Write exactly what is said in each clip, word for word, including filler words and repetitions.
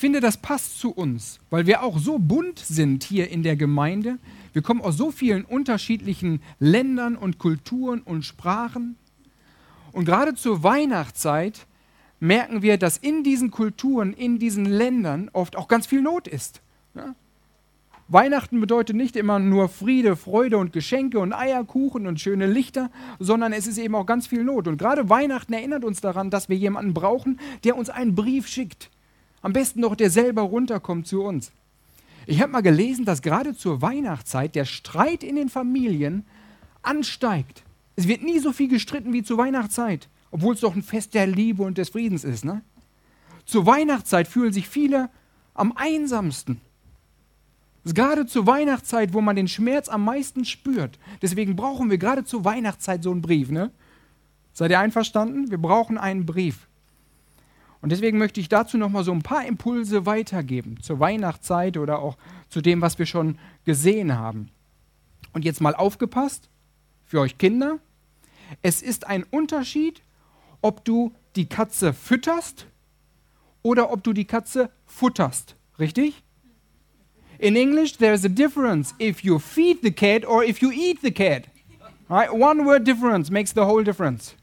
finde, das passt zu uns, weil wir auch so bunt sind hier in der Gemeinde. Wir kommen aus so vielen unterschiedlichen Ländern und Kulturen und Sprachen. Und gerade zur Weihnachtszeit merken wir, dass in diesen Kulturen, in diesen Ländern oft auch ganz viel Not ist. Ja? Weihnachten bedeutet nicht immer nur Friede, Freude und Geschenke und Eierkuchen und schöne Lichter, sondern es ist eben auch ganz viel Not. Und gerade Weihnachten erinnert uns daran, dass wir jemanden brauchen, der uns einen Brief schickt. Am besten noch, der selber runterkommt zu uns. Ich habe mal gelesen, dass gerade zur Weihnachtszeit der Streit in den Familien ansteigt. Es wird nie so viel gestritten wie zur Weihnachtszeit, obwohl es doch ein Fest der Liebe und des Friedens ist. Ne? Zur Weihnachtszeit fühlen sich viele am einsamsten. Es ist gerade zur Weihnachtszeit, wo man den Schmerz am meisten spürt. Deswegen brauchen wir gerade zur Weihnachtszeit so einen Brief. Ne? Seid ihr einverstanden? Wir brauchen einen Brief. Und deswegen möchte ich dazu noch mal so ein paar Impulse weitergeben zur Weihnachtszeit oder auch zu dem, was wir schon gesehen haben. Und jetzt mal aufgepasst, für euch Kinder, es ist ein Unterschied, ob du die Katze fütterst oder ob du die Katze futterst. Richtig? In English, there is a difference if you feed the cat or if you eat the cat. Right? One word difference makes the whole difference.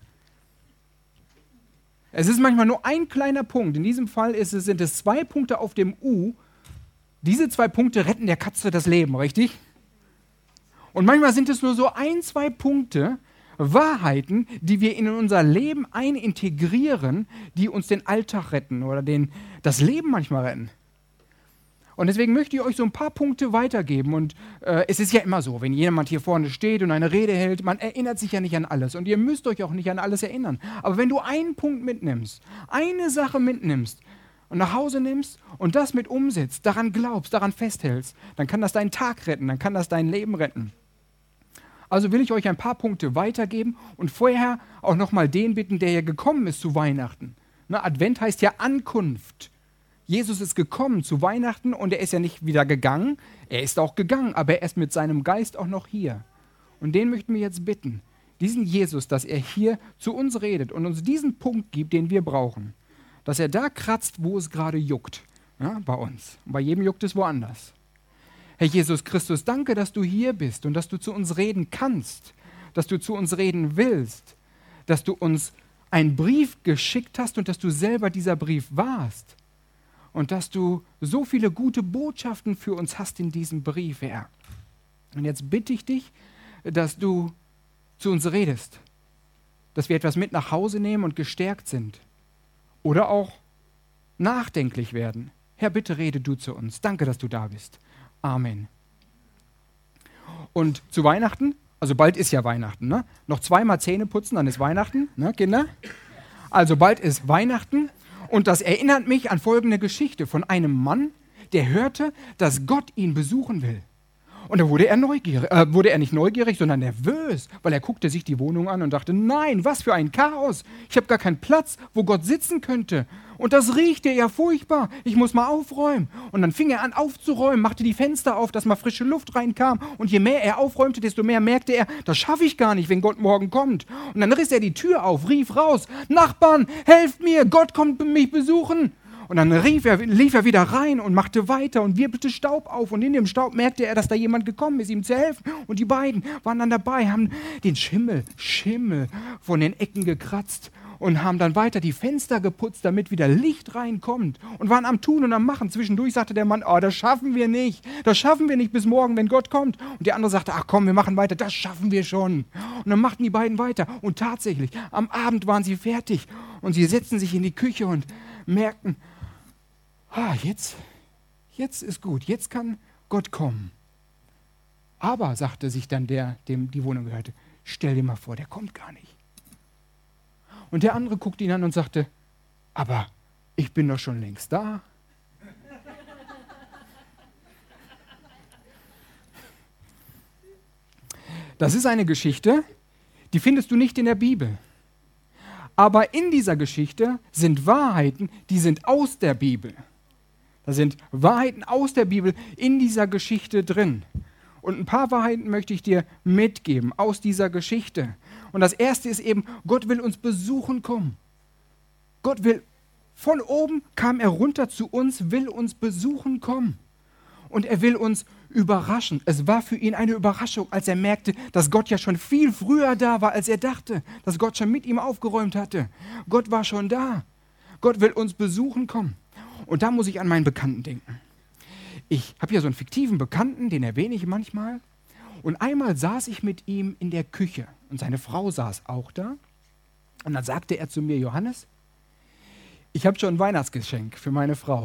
Es ist manchmal nur ein kleiner Punkt. In diesem Fall ist es, sind es zwei Punkte auf dem U. Diese zwei Punkte retten der Katze das Leben, richtig? Und manchmal sind es nur so ein, zwei Punkte, Wahrheiten, die wir in unser Leben einintegrieren, die uns den Alltag retten oder den, das Leben manchmal retten. Und deswegen möchte ich euch so ein paar Punkte weitergeben. Und äh, es ist ja immer so, wenn jemand hier vorne steht und eine Rede hält, man erinnert sich ja nicht an alles. Und ihr müsst euch auch nicht an alles erinnern. Aber wenn du einen Punkt mitnimmst, eine Sache mitnimmst und nach Hause nimmst und das mit umsetzt, daran glaubst, daran festhältst, dann kann das deinen Tag retten, dann kann das dein Leben retten. Also will ich euch ein paar Punkte weitergeben und vorher auch nochmal den bitten, der ja gekommen ist zu Weihnachten. Ne, Advent heißt ja Ankunft. Jesus ist gekommen zu Weihnachten und er ist ja nicht wieder gegangen. Er ist auch gegangen, aber er ist mit seinem Geist auch noch hier. Und den möchten wir jetzt bitten, diesen Jesus, dass er hier zu uns redet und uns diesen Punkt gibt, den wir brauchen. Dass er da kratzt, wo es gerade juckt, ja, bei uns. Und bei jedem juckt es woanders. Herr Jesus Christus, danke, dass du hier bist und dass du zu uns reden kannst, dass du zu uns reden willst, dass du uns einen Brief geschickt hast und dass du selber dieser Brief warst. Und dass du so viele gute Botschaften für uns hast in diesem Brief, Herr. Und jetzt bitte ich dich, dass du zu uns redest, dass wir etwas mit nach Hause nehmen und gestärkt sind oder auch nachdenklich werden. Herr, bitte rede du zu uns. Danke, dass du da bist. Amen. Und zu Weihnachten, also bald ist ja Weihnachten, ne? Noch zweimal Zähne putzen, dann ist Weihnachten, ne, Kinder? Also bald ist Weihnachten. Und das erinnert mich an folgende Geschichte von einem Mann, der hörte, dass Gott ihn besuchen will. Und da wurde er neugierig, äh, wurde er nicht neugierig, sondern nervös, weil er guckte sich die Wohnung an und dachte, nein, was für ein Chaos. Ich habe gar keinen Platz, wo Gott sitzen könnte. Und das riechte ja furchtbar. Ich muss mal aufräumen. Und dann fing er an aufzuräumen, machte die Fenster auf, dass mal frische Luft reinkam. Und je mehr er aufräumte, desto mehr merkte er, das schaffe ich gar nicht, wenn Gott morgen kommt. Und dann riss er die Tür auf, rief raus, Nachbarn, helft mir, Gott kommt mich besuchen. Und dann rief er, lief er wieder rein und machte weiter und wirbelte Staub auf. Und in dem Staub merkte er, dass da jemand gekommen ist, ihm zu helfen. Und die beiden waren dann dabei, haben den Schimmel, Schimmel von den Ecken gekratzt und haben dann weiter die Fenster geputzt, damit wieder Licht reinkommt. Und waren am Tun und am Machen. Zwischendurch sagte der Mann, oh, das schaffen wir nicht. Das schaffen wir nicht bis morgen, wenn Gott kommt. Und der andere sagte, ach komm, wir machen weiter, das schaffen wir schon. Und dann machten die beiden weiter. Und tatsächlich, am Abend waren sie fertig. Und sie setzten sich in die Küche und merkten, ah, jetzt, jetzt ist gut, jetzt kann Gott kommen. Aber, sagte sich dann der, dem die Wohnung gehörte, stell dir mal vor, der kommt gar nicht. Und der andere guckte ihn an und sagte, aber ich bin doch schon längst da. Das ist eine Geschichte, die findest du nicht in der Bibel. Aber in dieser Geschichte sind Wahrheiten, die sind aus der Bibel. Da sind Wahrheiten aus der Bibel in dieser Geschichte drin. Und ein paar Wahrheiten möchte ich dir mitgeben aus dieser Geschichte. Und das erste ist eben, Gott will uns besuchen kommen. Gott will Von oben kam er runter zu uns, will uns besuchen kommen. Und er will uns überraschen. Es war für ihn eine Überraschung, als er merkte, dass Gott ja schon viel früher da war, als er dachte. Dass Gott schon mit ihm aufgeräumt hatte. Gott war schon da. Gott will uns besuchen kommen. Und da muss ich an meinen Bekannten denken. Ich habe hier so einen fiktiven Bekannten, den erwähne ich manchmal. Und einmal saß ich mit ihm in der Küche. Und seine Frau saß auch da. Und dann sagte er zu mir, Johannes, ich habe schon ein Weihnachtsgeschenk für meine Frau.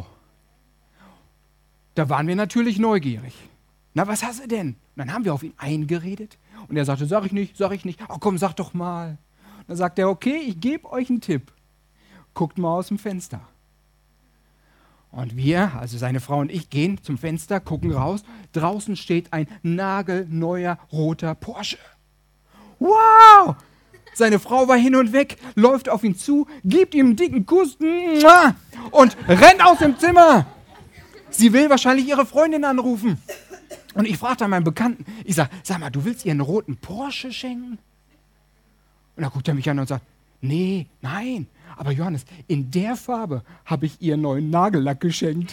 Da waren wir natürlich neugierig. Na, was hast du denn? Und dann haben wir auf ihn eingeredet. Und er sagte, sag ich nicht, sag ich nicht. Ach komm, sag doch mal. Und dann sagt er, okay, ich gebe euch einen Tipp. Guckt mal aus dem Fenster. Und wir, also seine Frau und ich, gehen zum Fenster, gucken raus. Draußen steht ein nagelneuer roter Porsche. Wow! Seine Frau war hin und weg, läuft auf ihn zu, gibt ihm einen dicken Kuss und rennt aus dem Zimmer. Sie will wahrscheinlich ihre Freundin anrufen. Und ich frage dann meinen Bekannten, ich sage, sag mal, du willst ihr einen roten Porsche schenken? Und dann guckt er mich an und sagt, nee, nein, aber Johannes, in der Farbe habe ich ihr neuen Nagellack geschenkt.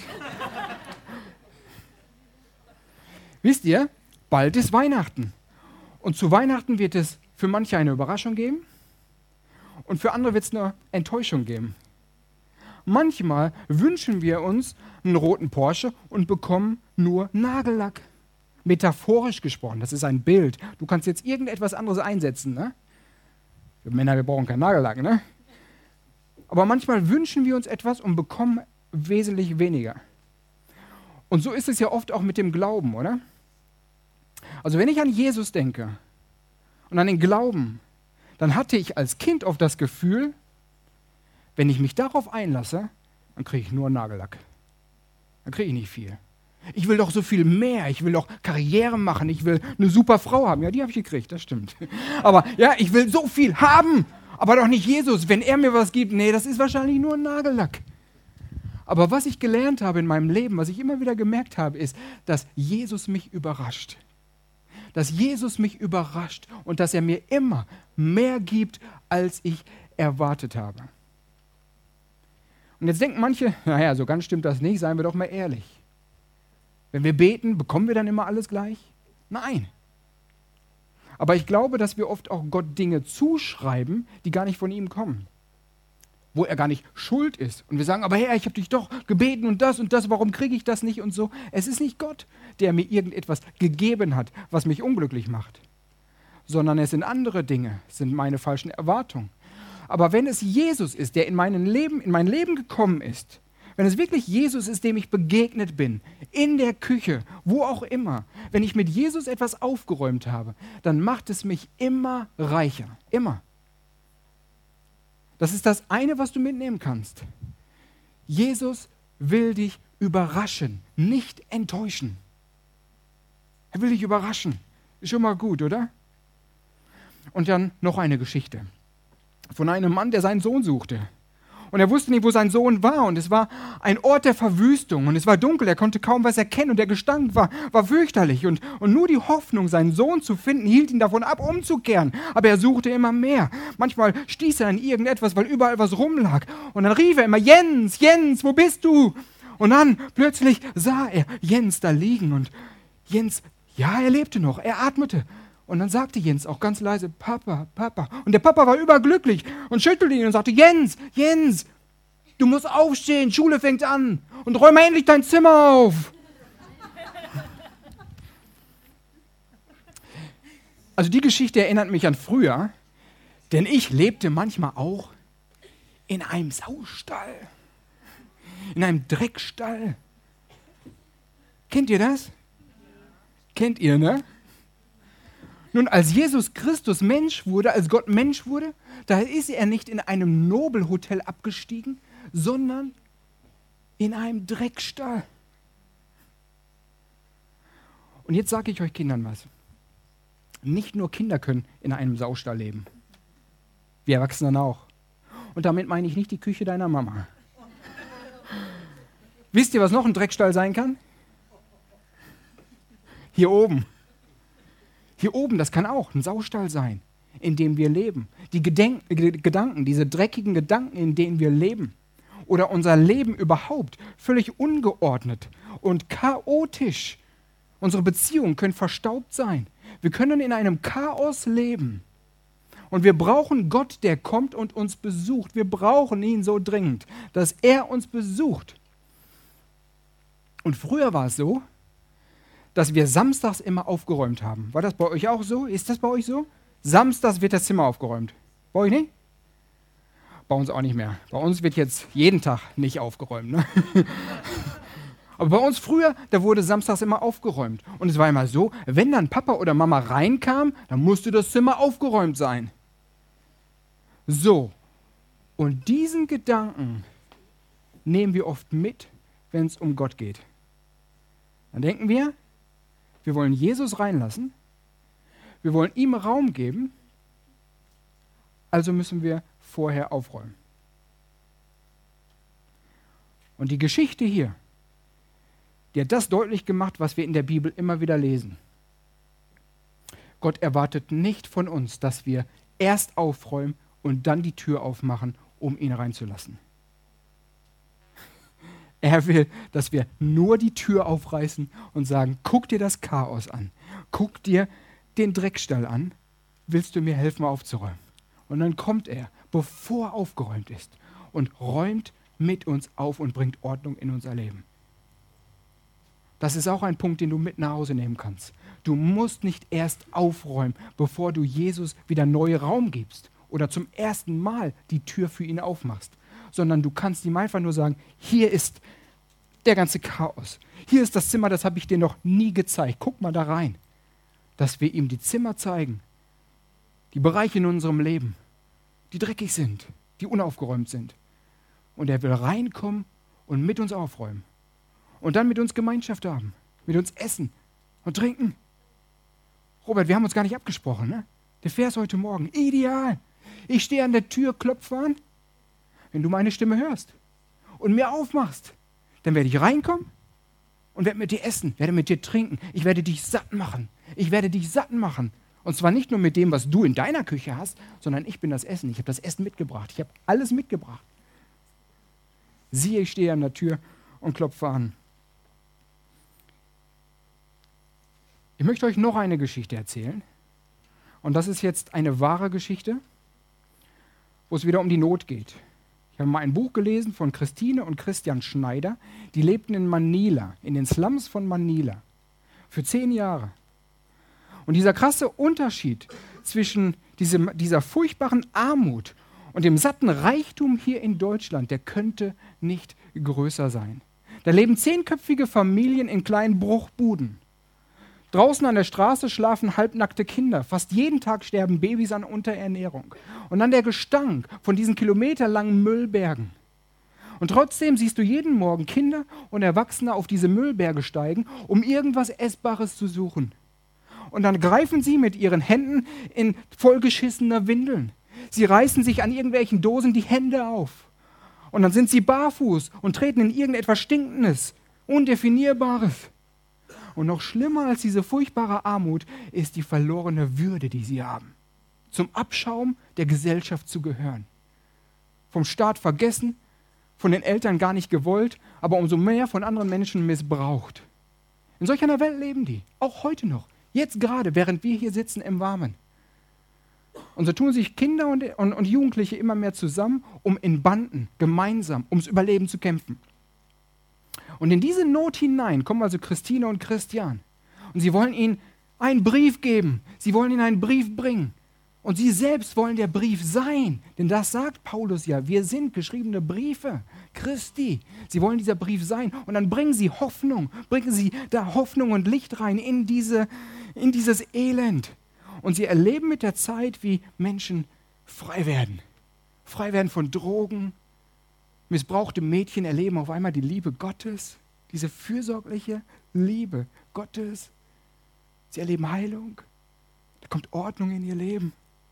Wisst ihr, bald ist Weihnachten. Und zu Weihnachten wird es für manche eine Überraschung geben und für andere wird es eine Enttäuschung geben. Manchmal wünschen wir uns einen roten Porsche und bekommen nur Nagellack. Metaphorisch gesprochen, das ist ein Bild. Du kannst jetzt irgendetwas anderes einsetzen, ne? Wir Männer, wir brauchen keinen Nagellack, ne? Aber manchmal wünschen wir uns etwas und bekommen wesentlich weniger. Und so ist es ja oft auch mit dem Glauben, oder? Also wenn ich an Jesus denke und an den Glauben, dann hatte ich als Kind oft das Gefühl, wenn ich mich darauf einlasse, dann kriege ich nur Nagellack. Dann kriege ich nicht viel. Ich will doch so viel mehr. Ich will doch Karriere machen. Ich will eine super Frau haben. Ja, die habe ich gekriegt, das stimmt. Aber ja, ich will so viel haben, aber doch nicht Jesus. Wenn er mir was gibt, nee, das ist wahrscheinlich nur ein Nagellack. Aber was ich gelernt habe in meinem Leben, was ich immer wieder gemerkt habe, ist, dass Jesus mich überrascht. Dass Jesus mich überrascht und dass er mir immer mehr gibt, als ich erwartet habe. Und jetzt denken manche, naja, so ganz stimmt das nicht, seien wir doch mal ehrlich. Wenn wir beten, bekommen wir dann immer alles gleich? Nein. Aber ich glaube, dass wir oft auch Gott Dinge zuschreiben, die gar nicht von ihm kommen. Wo er gar nicht schuld ist. Und wir sagen, aber Herr, ich habe dich doch gebeten und das und das, warum kriege ich das nicht und so. Es ist nicht Gott, der mir irgendetwas gegeben hat, was mich unglücklich macht. Sondern es sind andere Dinge, es sind meine falschen Erwartungen. Aber wenn es Jesus ist, der in, meinem Leben, in mein Leben gekommen ist, wenn es wirklich Jesus ist, dem ich begegnet bin, in der Küche, wo auch immer, wenn ich mit Jesus etwas aufgeräumt habe, dann macht es mich immer reicher. Immer. Das ist das eine, was du mitnehmen kannst. Jesus will dich überraschen, nicht enttäuschen. Er will dich überraschen. Ist schon mal gut, oder? Und dann noch eine Geschichte von einem Mann, der seinen Sohn suchte. Und er wusste nicht, wo sein Sohn war. Und es war ein Ort der Verwüstung. Und es war dunkel, er konnte kaum was erkennen. Und der Gestank war, war fürchterlich. Und, und nur die Hoffnung, seinen Sohn zu finden, hielt ihn davon ab, umzukehren. Aber er suchte immer mehr. Manchmal stieß er an irgendetwas, weil überall was rumlag. Und dann rief er immer, Jens, Jens, wo bist du? Und dann plötzlich sah er Jens da liegen. Und Jens, ja, er lebte noch, er atmete. Und dann sagte Jens auch ganz leise, Papa, Papa. Und der Papa war überglücklich und schüttelte ihn und sagte, Jens, Jens, du musst aufstehen, Schule fängt an und räume endlich dein Zimmer auf. Also die Geschichte erinnert mich an früher, denn ich lebte manchmal auch in einem Saustall, in einem Dreckstall. Kennt ihr das? Kennt ihr, ne? Nun, als Jesus Christus Mensch wurde, als Gott Mensch wurde, da ist er nicht in einem Nobelhotel abgestiegen, sondern in einem Dreckstall. Und jetzt sage ich euch Kindern was. Nicht nur Kinder können in einem Saustall leben. Wir Erwachsenen auch. Und damit meine ich nicht die Küche deiner Mama. Wisst ihr, was noch ein Dreckstall sein kann? Hier oben. Hier oben, das kann auch ein Saustall sein, in dem wir leben. Die Gedenk- Gedanken, diese dreckigen Gedanken, in denen wir leben. oder unser Leben überhaupt völlig ungeordnet und chaotisch. Unsere Beziehungen können verstaubt sein. Wir können in einem Chaos leben. Und wir brauchen Gott, der kommt und uns besucht. Wir brauchen ihn so dringend, dass er uns besucht. Und früher war es so, dass wir samstags immer aufgeräumt haben. War das bei euch auch so? Ist das bei euch so? Samstags wird das Zimmer aufgeräumt. Bei euch nicht? Bei uns auch nicht mehr. Bei uns wird jetzt jeden Tag nicht aufgeräumt. Ne? Aber bei uns früher, da wurde samstags immer aufgeräumt. Und es war immer so, wenn dann Papa oder Mama reinkam, dann musste das Zimmer aufgeräumt sein. So, und diesen Gedanken nehmen wir oft mit, wenn es um Gott geht. Dann denken wir, wir wollen Jesus reinlassen, wir wollen ihm Raum geben, also müssen wir vorher aufräumen. Und die Geschichte hier, die hat das deutlich gemacht, was wir in der Bibel immer wieder lesen. Gott erwartet nicht von uns, dass wir erst aufräumen und dann die Tür aufmachen, um ihn reinzulassen. Er will, dass wir nur die Tür aufreißen und sagen, guck dir das Chaos an, guck dir den Dreckstall an, willst du mir helfen aufzuräumen? Und dann kommt er, bevor aufgeräumt ist, und räumt mit uns auf und bringt Ordnung in unser Leben. Das ist auch ein Punkt, den du mit nach Hause nehmen kannst. Du musst nicht erst aufräumen, bevor du Jesus wieder neuen Raum gibst oder zum ersten Mal die Tür für ihn aufmachst, sondern du kannst ihm einfach nur sagen, hier ist der ganze Chaos. Hier ist das Zimmer, das habe ich dir noch nie gezeigt. Guck mal da rein. Dass wir ihm die Zimmer zeigen, die Bereiche in unserem Leben, die dreckig sind, die unaufgeräumt sind. Und er will reinkommen und mit uns aufräumen. Und dann mit uns Gemeinschaft haben, mit uns essen und trinken. Robert, wir haben uns gar nicht abgesprochen, ne? Der Vers heute Morgen, ideal. Ich stehe an der Tür, klopfe an. Wenn du meine Stimme hörst und mir aufmachst, dann werde ich reinkommen und werde mit dir essen, werde mit dir trinken. Ich werde dich satt machen. Ich werde dich satt machen. Und zwar nicht nur mit dem, was du in deiner Küche hast, sondern ich bin das Essen. Ich habe das Essen mitgebracht. Ich habe alles mitgebracht. Siehe, ich stehe an der Tür und klopfe an. Ich möchte euch noch eine Geschichte erzählen. Und das ist jetzt eine wahre Geschichte, wo es wieder um die Not geht. Ich habe mal ein Buch gelesen von Christine und Christian Schneider. Die lebten in Manila, in den Slums von Manila, für zehn Jahre. Und dieser krasse Unterschied zwischen diesem, dieser furchtbaren Armut und dem satten Reichtum hier in Deutschland, der könnte nicht größer sein. Da leben zehnköpfige Familien in kleinen Bruchbuden. Draußen an der Straße schlafen halbnackte Kinder. Fast jeden Tag sterben Babys an Unterernährung. Und dann der Gestank von diesen kilometerlangen Müllbergen. Und trotzdem siehst du jeden Morgen Kinder und Erwachsene auf diese Müllberge steigen, um irgendwas Essbares zu suchen. Und dann greifen sie mit ihren Händen in vollgeschissene Windeln. Sie reißen sich an irgendwelchen Dosen die Hände auf. Und dann sind sie barfuß und treten in irgendetwas Stinkendes, Undefinierbares. Und noch schlimmer als diese furchtbare Armut ist die verlorene Würde, die sie haben. Zum Abschaum der Gesellschaft zu gehören. Vom Staat vergessen, von den Eltern gar nicht gewollt, aber umso mehr von anderen Menschen missbraucht. In solch einer Welt leben die, auch heute noch. Jetzt gerade, während wir hier sitzen im Warmen. Und so tun sich Kinder und, und, und Jugendliche immer mehr zusammen, um in Banden gemeinsam ums Überleben zu kämpfen. Und in diese Not hinein kommen also Christine und Christian. Und sie wollen ihnen einen Brief geben. Sie wollen ihnen einen Brief bringen. Und sie selbst wollen der Brief sein. Denn das sagt Paulus ja. Wir sind geschriebene Briefe Christi. Sie wollen dieser Brief sein. Und dann bringen sie Hoffnung. Bringen sie da Hoffnung und Licht rein in, diese, in dieses Elend. Und sie erleben mit der Zeit, wie Menschen frei werden. Frei werden von Drogen. Missbrauchte Mädchen erleben auf einmal die Liebe Gottes, diese fürsorgliche Liebe Gottes. Sie erleben Heilung, da kommt Ordnung in ihr Leben.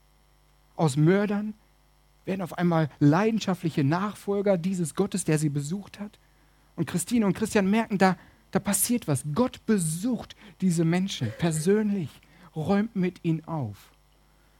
Aus Mördern werden auf einmal leidenschaftliche Nachfolger dieses Gottes, der sie besucht hat. Und Christine und Christian merken, da, da passiert was. Gott besucht diese Menschen persönlich, räumt mit ihnen auf.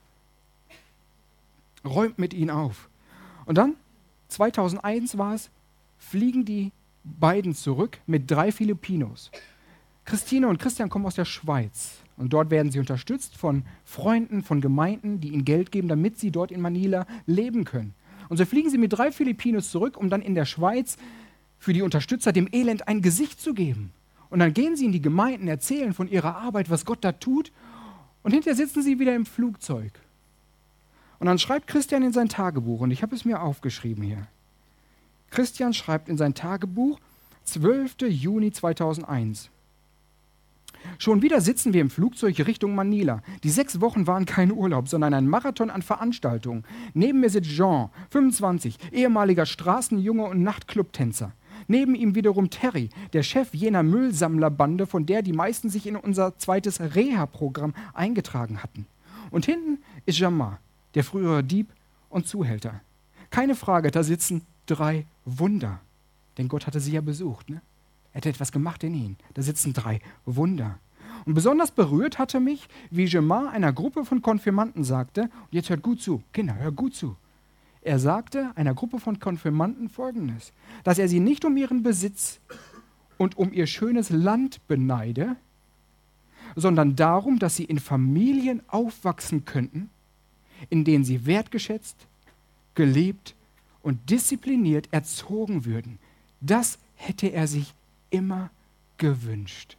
Räumt mit ihnen auf. Und dann zweitausendeins war es, fliegen die beiden zurück mit drei Filipinos. Christine und Christian kommen aus der Schweiz und dort werden sie unterstützt von Freunden, von Gemeinden, die ihnen Geld geben, damit sie dort in Manila leben können. Und so fliegen sie mit drei Filipinos zurück, um dann in der Schweiz für die Unterstützer dem Elend ein Gesicht zu geben. Und dann gehen sie in die Gemeinden, erzählen von ihrer Arbeit, was Gott da tut. Und hinterher sitzen sie wieder im Flugzeug. Und dann schreibt Christian in sein Tagebuch, und ich habe es mir aufgeschrieben hier. Christian schreibt in sein Tagebuch, zwölfter Juni zweitausendeins. Schon wieder sitzen wir im Flugzeug Richtung Manila. Die sechs Wochen waren kein Urlaub, sondern ein Marathon an Veranstaltungen. Neben mir sitzt Jean, fünfundzwanzig, ehemaliger Straßenjunge und Nachtclubtänzer. Neben ihm wiederum Terry, der Chef jener Müllsammlerbande, von der die meisten sich in unser zweites Reha-Programm eingetragen hatten. Und hinten ist Jamar, der frühere Dieb und Zuhälter. Keine Frage, da sitzen drei Wunder. Denn Gott hatte sie ja besucht, ne? Er hätte etwas gemacht in ihnen. Da sitzen drei Wunder. Und besonders berührt hatte mich, wie Jamar einer Gruppe von Konfirmanden sagte, und jetzt hört gut zu, Kinder, hört gut zu. Er sagte einer Gruppe von Konfirmanden Folgendes, dass er sie nicht um ihren Besitz und um ihr schönes Land beneide, sondern darum, dass sie in Familien aufwachsen könnten, in denen sie wertgeschätzt, geliebt und diszipliniert erzogen würden. Das hätte er sich immer gewünscht.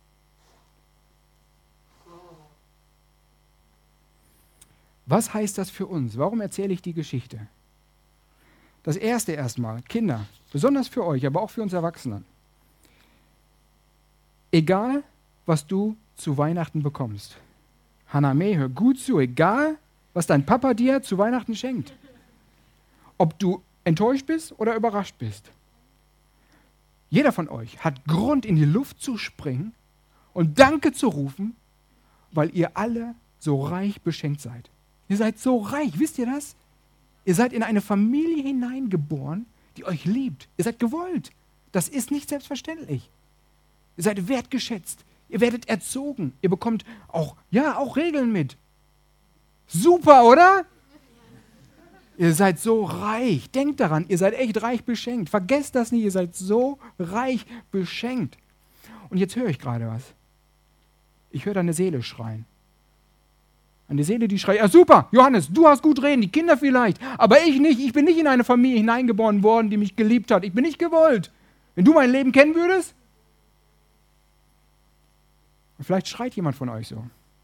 Was heißt das für uns? Warum erzähle ich die Geschichte? Das erste erstmal, Kinder, besonders für euch, aber auch für uns Erwachsenen. Egal, was du zu Weihnachten bekommst. Haname, hör gut zu, egal, was dein Papa dir zu Weihnachten schenkt. Ob du enttäuscht bist oder überrascht bist. Jeder von euch hat Grund, in die Luft zu springen und Danke zu rufen, weil ihr alle so reich beschenkt seid. Ihr seid so reich, wisst ihr das? Ihr seid in eine Familie hineingeboren, die euch liebt. Ihr seid gewollt. Das ist nicht selbstverständlich. Ihr seid wertgeschätzt. Ihr werdet erzogen. Ihr bekommt auch, ja, auch Regeln mit. Super, oder? Ihr seid so reich. Denkt daran, ihr seid echt reich beschenkt. Vergesst das nicht, ihr seid so reich beschenkt. Und jetzt höre ich gerade was. Ich höre deine Seele schreien. Eine Seele, die schreit, ja super, Johannes, du hast gut reden, die Kinder vielleicht, aber ich nicht. Ich bin nicht in eine Familie hineingeboren worden, die mich geliebt hat. Ich bin nicht gewollt. Wenn du mein Leben kennen würdest? Und vielleicht schreit jemand von euch so.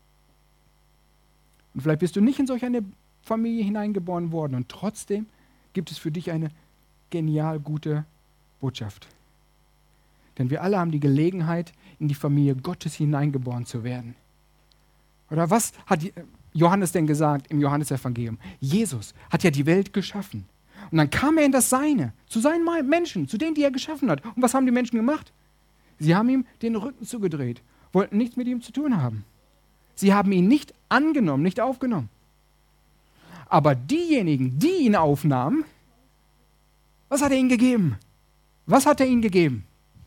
Und vielleicht bist du nicht in solch eine Familie hineingeboren worden und trotzdem gibt es für dich eine genial gute Botschaft. Denn wir alle haben die Gelegenheit, in die Familie Gottes hineingeboren zu werden. Oder was hat Johannes denn gesagt im Johannesevangelium? Jesus hat ja die Welt geschaffen. Und dann kam er in das Seine, zu seinen Menschen, zu denen, die er geschaffen hat. Und was haben die Menschen gemacht? Sie haben ihm den Rücken zugedreht, wollten nichts mit ihm zu tun haben. Sie haben ihn nicht angenommen, nicht aufgenommen. Aber diejenigen, die ihn aufnahmen, was hat er ihnen gegeben? Was hat er ihnen gegeben?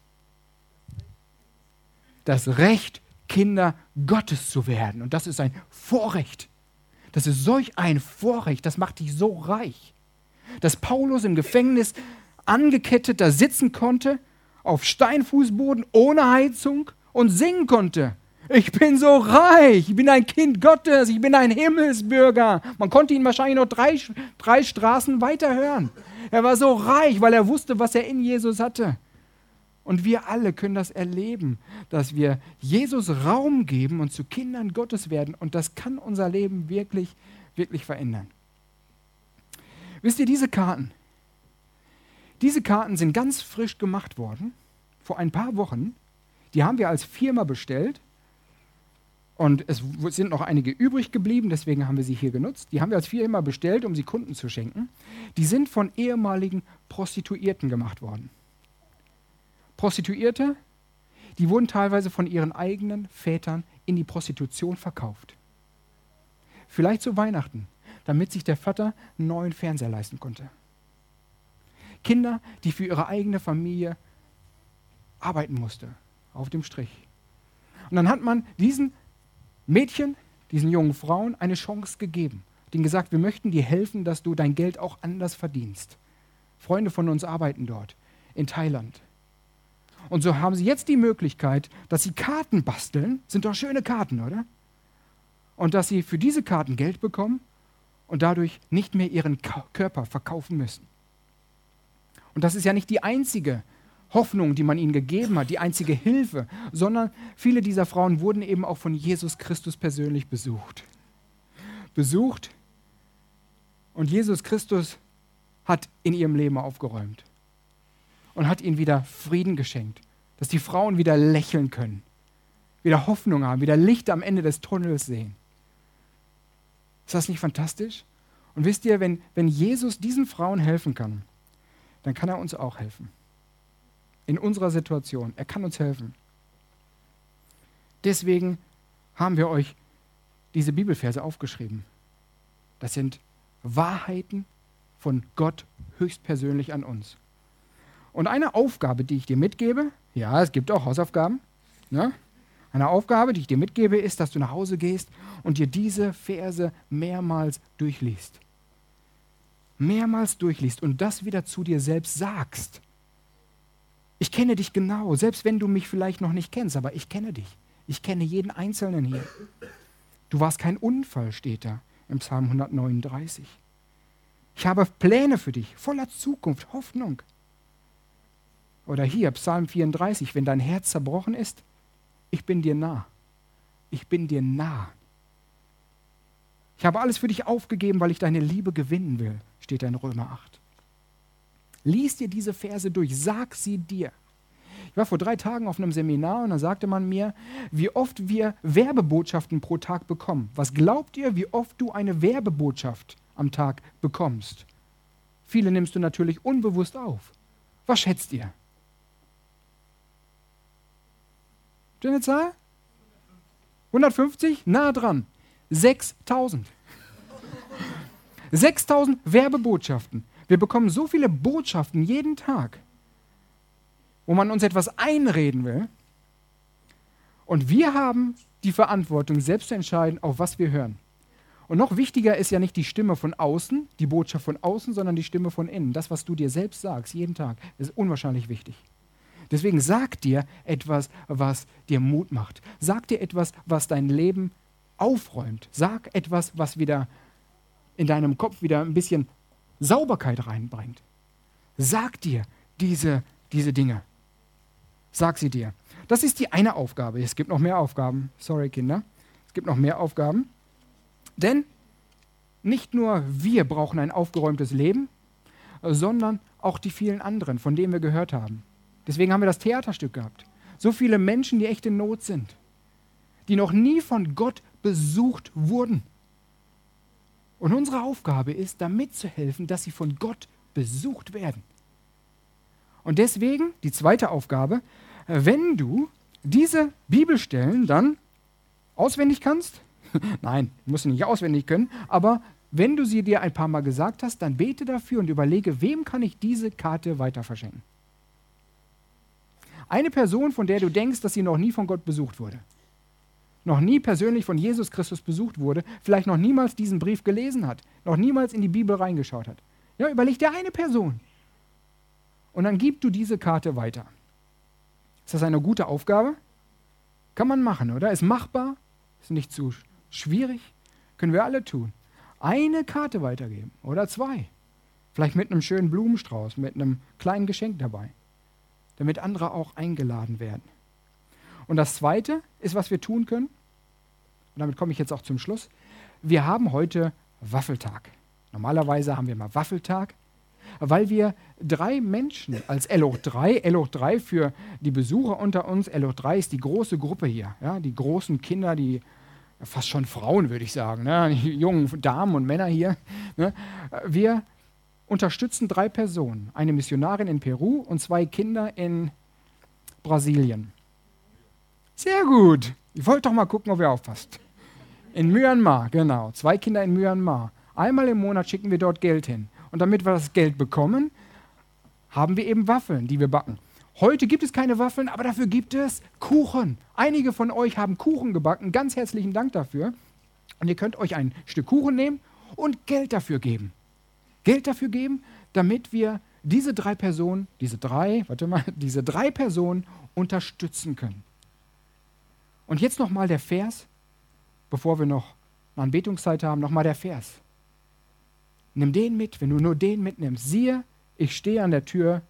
Das Recht, Kinder Gottes zu werden. Und das ist ein Vorrecht. Das ist solch ein Vorrecht, das macht dich so reich. Dass Paulus im Gefängnis angekettet da sitzen konnte, auf Steinfußboden, ohne Heizung und singen konnte. Ich bin so reich, ich bin ein Kind Gottes, ich bin ein Himmelsbürger. Man konnte ihn wahrscheinlich noch drei, drei Straßen weiter hören. Er war so reich, weil er wusste, was er in Jesus hatte. Und wir alle können das erleben, dass wir Jesus Raum geben und zu Kindern Gottes werden. Und das kann unser Leben wirklich, wirklich verändern. Wisst ihr, diese Karten, diese Karten sind ganz frisch gemacht worden, vor ein paar Wochen. Die haben wir als Firma bestellt. Und es sind noch einige übrig geblieben, deswegen haben wir sie hier genutzt. Die haben wir als Firma bestellt, um sie Kunden zu schenken. Die sind von ehemaligen Prostituierten gemacht worden. Prostituierte, die wurden teilweise von ihren eigenen Vätern in die Prostitution verkauft. Vielleicht zu Weihnachten, damit sich der Vater einen neuen Fernseher leisten konnte. Kinder, die für ihre eigene Familie arbeiten musste, auf dem Strich. Und dann hat man diesen Mädchen, diesen jungen Frauen eine Chance gegeben. Denen gesagt, wir möchten dir helfen, dass du dein Geld auch anders verdienst. Freunde von uns arbeiten dort. in Thailand. Und so haben sie jetzt die Möglichkeit, dass sie Karten basteln. Sind doch schöne Karten, oder? Und dass sie für diese Karten Geld bekommen und dadurch nicht mehr ihren Ka- Körper verkaufen müssen. Und das ist ja nicht die einzige Hoffnung, die man ihnen gegeben hat, die einzige Hilfe, sondern viele dieser Frauen wurden eben auch von Jesus Christus persönlich besucht. Besucht und Jesus Christus hat in ihrem Leben aufgeräumt und hat ihnen wieder Frieden geschenkt, dass die Frauen wieder lächeln können, wieder Hoffnung haben, wieder Licht am Ende des Tunnels sehen. Ist das nicht fantastisch? Und wisst ihr, wenn, wenn Jesus diesen Frauen helfen kann, dann kann er uns auch helfen. In unserer Situation. Er kann uns helfen. Deswegen haben wir euch diese Bibelverse aufgeschrieben. Das sind Wahrheiten von Gott höchstpersönlich an uns. Und eine Aufgabe, die ich dir mitgebe, ja, es gibt auch Hausaufgaben, ne? Eine Aufgabe, die ich dir mitgebe, ist, dass du nach Hause gehst und dir diese Verse mehrmals durchliest. Mehrmals durchliest und das wieder zu dir selbst sagst. Ich kenne dich genau, selbst wenn du mich vielleicht noch nicht kennst, aber ich kenne dich. Ich kenne jeden Einzelnen hier. Du warst kein Unfall, steht da im Psalm hundertneununddreißig. Ich habe Pläne für dich, voller Zukunft, Hoffnung. Oder hier, Psalm vierunddreißig, wenn dein Herz zerbrochen ist, ich bin dir nah. Ich bin dir nah. Ich habe alles für dich aufgegeben, weil ich deine Liebe gewinnen will, steht da in Römer acht. Lies dir diese Verse durch, sag sie dir. Ich war vor drei Tagen auf einem Seminar und da sagte man mir, wie oft wir Werbebotschaften pro Tag bekommen. Was glaubt ihr, wie oft du eine Werbebotschaft am Tag bekommst? Viele nimmst du natürlich unbewusst auf. Was schätzt ihr? Habt ihr eine Zahl? hundertfünfzig? Nah dran. sechstausend. sechstausend Werbebotschaften. Wir bekommen so viele Botschaften jeden Tag, wo man uns etwas einreden will. Und wir haben die Verantwortung, selbst zu entscheiden, auf was wir hören. Und noch wichtiger ist ja nicht die Stimme von außen, die Botschaft von außen, sondern die Stimme von innen. Das, was du dir selbst sagst, jeden Tag, ist unwahrscheinlich wichtig. Deswegen sag dir etwas, was dir Mut macht. Sag dir etwas, was dein Leben aufräumt. Sag etwas, was wieder in deinem Kopf wieder ein bisschen Sauberkeit reinbringt. Sag dir diese, diese Dinge. Sag sie dir. Das ist die eine Aufgabe. Es gibt noch mehr Aufgaben. Sorry, Kinder. Es gibt noch mehr Aufgaben. Denn nicht nur wir brauchen ein aufgeräumtes Leben, sondern auch die vielen anderen, von denen wir gehört haben. Deswegen haben wir das Theaterstück gehabt. So viele Menschen, die echt in Not sind, die noch nie von Gott besucht wurden. Und unsere Aufgabe ist, da mitzuhelfen, dass sie von Gott besucht werden. Und deswegen, die zweite Aufgabe, wenn du diese Bibelstellen dann auswendig kannst, nein, musst du nicht auswendig können, aber wenn du sie dir ein paar Mal gesagt hast, dann bete dafür und überlege, wem kann ich diese Karte weiter verschenken? Eine Person, von der du denkst, dass sie noch nie von Gott besucht wurde. Noch nie persönlich von Jesus Christus besucht wurde, vielleicht noch niemals diesen Brief gelesen hat, noch niemals in die Bibel reingeschaut hat. Ja, überleg dir eine Person. Und dann gib du diese Karte weiter. Ist das eine gute Aufgabe? Kann man machen, oder? Ist machbar? Ist nicht zu schwierig? Können wir alle tun. Eine Karte weitergeben oder zwei. Vielleicht mit einem schönen Blumenstrauß, mit einem kleinen Geschenk dabei, damit andere auch eingeladen werden. Und das Zweite ist, was wir tun können, und damit komme ich jetzt auch zum Schluss, wir haben heute Waffeltag. Normalerweise haben wir mal Waffeltag, weil wir drei Menschen als L O drei, L O drei für die Besucher unter uns, L O drei ist die große Gruppe hier, ja, die großen Kinder, die fast schon Frauen, würde ich sagen, ne, die jungen Damen und Männer hier. Ne, wir unterstützen drei Personen, eine Missionarin in Peru und zwei Kinder in Brasilien. Sehr gut. Ich wollte doch mal gucken, ob ihr aufpasst. In Myanmar, genau. Zwei Kinder in Myanmar. Einmal im Monat schicken wir dort Geld hin. Und damit wir das Geld bekommen, haben wir eben Waffeln, die wir backen. Heute gibt es keine Waffeln, aber dafür gibt es Kuchen. Einige von euch haben Kuchen gebacken. Ganz herzlichen Dank dafür. Und ihr könnt euch ein Stück Kuchen nehmen und Geld dafür geben. Geld dafür geben, damit wir diese drei Personen, diese drei, warte mal, diese drei Personen unterstützen können. Und jetzt nochmal der Vers, bevor wir noch eine Anbetungszeit haben, nochmal der Vers. Nimm den mit, wenn du nur den mitnimmst. Siehe, ich stehe an der Tür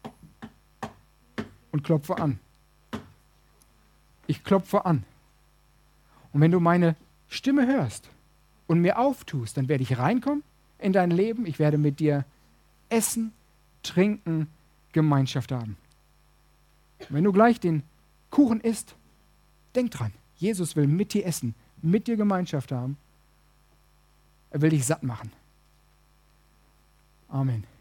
und klopfe an. Ich klopfe an. Und wenn du meine Stimme hörst und mir auftust, dann werde ich reinkommen in dein Leben. Ich werde mit dir essen, trinken, Gemeinschaft haben. Und wenn du gleich den Kuchen isst, denk dran, Jesus will mit dir essen, mit dir Gemeinschaft haben. Er will dich satt machen. Amen.